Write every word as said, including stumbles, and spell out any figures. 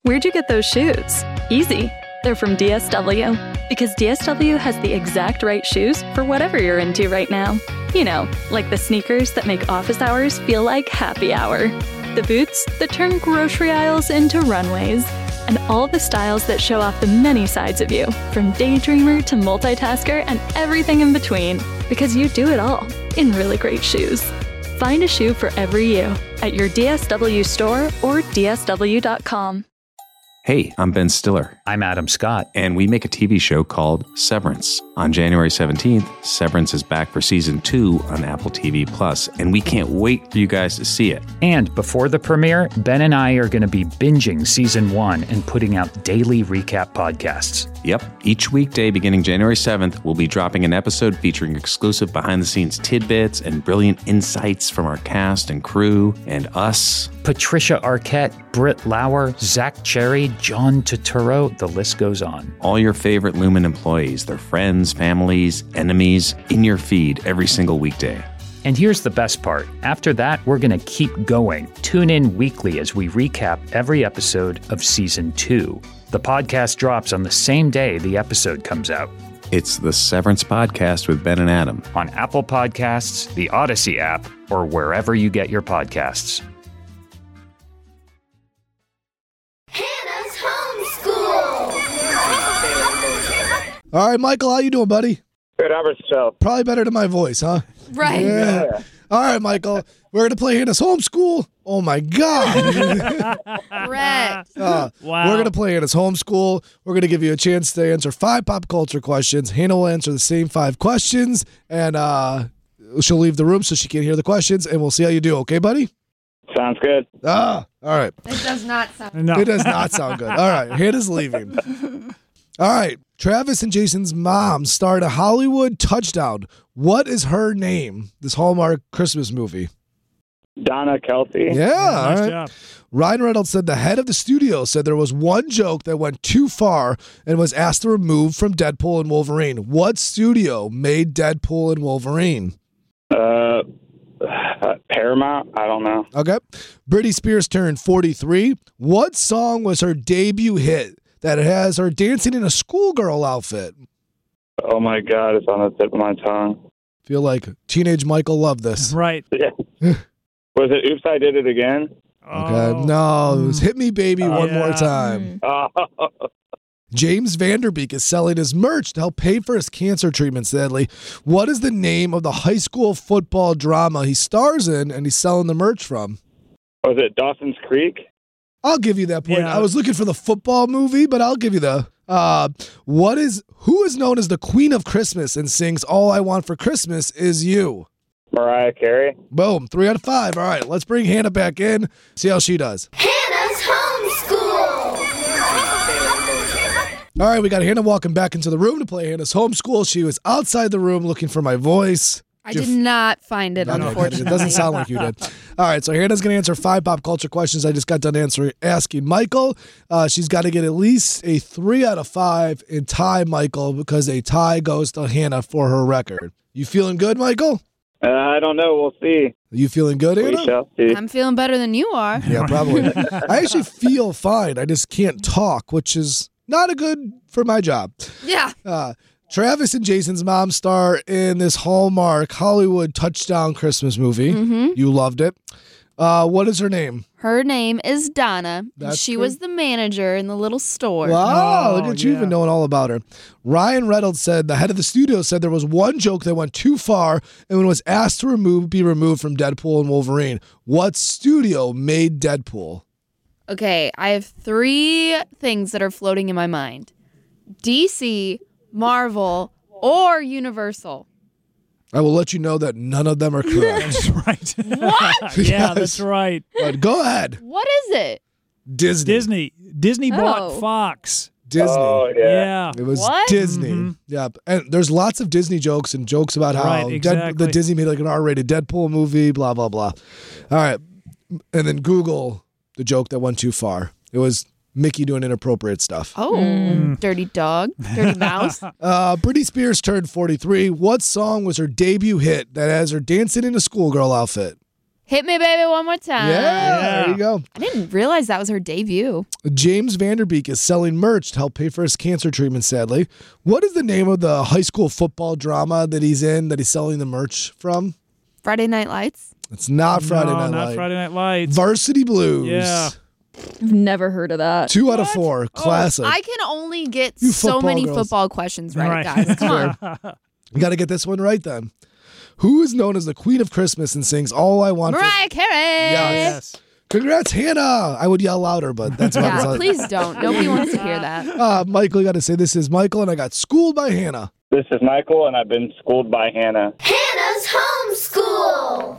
Where'd you get those shoes? Easy. They're from D S W. Because D S W has the exact right shoes for whatever you're into right now. You know, like the sneakers that make office hours feel like happy hour. The boots that turn grocery aisles into runways. And all the styles that show off the many sides of you, from daydreamer to multitasker and everything in between. Because you do it all in really great shoes. Find a shoe for every you at your D S W store or D S W dot com. Hey, I'm Ben Stiller. I'm Adam Scott. And we make a T V show called Severance. On January seventeenth, Severance is back for season two on Apple T V Plus, and we can't wait for you guys to see it. And before the premiere, Ben and I are going to be binging season one and putting out daily recap podcasts. Yep. Each weekday beginning January seventh, we'll be dropping an episode featuring exclusive behind-the-scenes tidbits and brilliant insights from our cast and crew and us. Patricia Arquette, Britt Lauer, Zach Cherry, John Turturro, the list goes on. All your favorite Lumen employees, their friends, families, enemies, in your feed every single weekday. And here's the best part. After that, we're going to keep going. Tune in weekly as we recap every episode of season two. The podcast drops on the same day the episode comes out. It's the Severance Podcast with Ben and Adam. On Apple Podcasts, the Odyssey app, or wherever you get your podcasts. Hannah's Homeschool! All right, Michael, how you doing, buddy? Good, how about yourself? Probably better than my voice, huh? Right. Yeah. Yeah. All right, Michael, we're going to play Hannah's Homeschool. Oh, my God. Brett. Uh, Wow. We're going to play Hannah's Homeschool. We're going to give you a chance to answer five pop culture questions. Hannah will answer the same five questions, and uh, she'll leave the room so she can't hear the questions, and we'll see how you do. Okay, buddy? Sounds good. Ah, all right. It does not sound No. It does not sound good. All right, Hannah's leaving. All right, Travis and Jason's mom starred a Hollywood touchdown. What is her name? This Hallmark Christmas movie. Donna Kelsey. Yeah, all Nice right. job. Ryan Reynolds said the head of the studio said there was one joke that went too far and was asked to remove from Deadpool and Wolverine. What studio made Deadpool and Wolverine? Uh, Paramount? I don't know. Okay. Britney Spears turned forty-three. What song was her debut hit that has her dancing in a schoolgirl outfit? Oh my God, it's on the tip of my tongue. Feel like teenage Michael loved this. Right. Yeah. Was it Oops, I Did It Again? Okay. Oh. No, it was Hit Me Baby Oh, One yeah. More Time. Oh, James Vanderbeek is selling his merch to help pay for his cancer treatment, sadly. What is the name of the high school football drama he stars in and he's selling the merch from? was it Dawson's Creek? I'll give you that point. Yeah. I was looking for the football movie, but I'll give you the uh what is who is known as the Queen of Christmas and sings All I Want for Christmas Is You? Mariah Carey? Boom, three out of five. All right, let's bring Hannah back in. See how she does. Hannah's Homeschool! All right, we got Hannah walking back into the room to play Hannah's Homeschool. She was outside the room looking for my voice. I did not find it, Okay, good. unfortunately. It doesn't sound like you did. All right, so Hannah's going to answer five pop culture questions. I just got done answering, asking Michael. Uh, she's got to get at least a three out of five and tie Michael because a tie goes to Hannah for her record. You feeling good, Michael? Uh, I don't know. We'll see. Are you feeling good, We Hannah? shall see. I'm feeling better than you are. Yeah, probably. I actually feel fine. I just can't talk, which is not a good for my job. Yeah. Uh, Travis and Jason's mom star in this Hallmark Hollywood touchdown Christmas movie. Mm-hmm. You loved it. Uh, what is her name? Her name is Donna. That's she good. was the manager in the little store. Wow, Oh, look at you yeah. even knowing all about her. Ryan Reynolds said the head of the studio said there was one joke that went too far and when was asked to remove be removed from Deadpool and Wolverine. What studio made Deadpool? Okay, I have three things that are floating in my mind. D C, Marvel, or Universal. I will let you know that none of them are correct. That's right. What? Yeah, Yes. that's right. But go ahead. What is it? Disney. Disney. Disney bought Oh. Fox. Disney. Oh, yeah. Yeah. It was What? Disney. Mhm. Yeah. And there's lots of Disney jokes and jokes about how Right, Dead- exactly. the Disney made like an R-rated Deadpool movie, blah, blah, blah. All right. And then Google the joke that went too far. It was Mickey doing inappropriate stuff. Oh, dirty dog, dirty mouse. Uh, Britney Spears turned forty-three. What song was her debut hit that has her dancing in a schoolgirl outfit? Hit Me Baby One More Time. Yeah, there you go. I didn't realize that was her debut. James Vanderbeek is selling merch to help pay for his cancer treatment, sadly. What is the name of the high school football drama that he's in that he's selling the merch from? Friday Night Lights? It's not Friday no, Night not Lights. Friday Night Lights. Varsity Blues. Yeah. I've never heard of that. Two out of four. Classic. I can only get You so football many girls. football questions right, Right. guys. Come on. You got to get this one right then. Who is known as the Queen of Christmas and sings All I Want for... Mariah Carey. Yes. Congrats, Hannah. I would yell louder, but that's about Yeah, as please don't. Nobody wants to hear that. Uh, Michael, you got to say this is Michael, and I got schooled by Hannah. This is Michael, and I've been schooled by Hannah. Hannah's homeschool.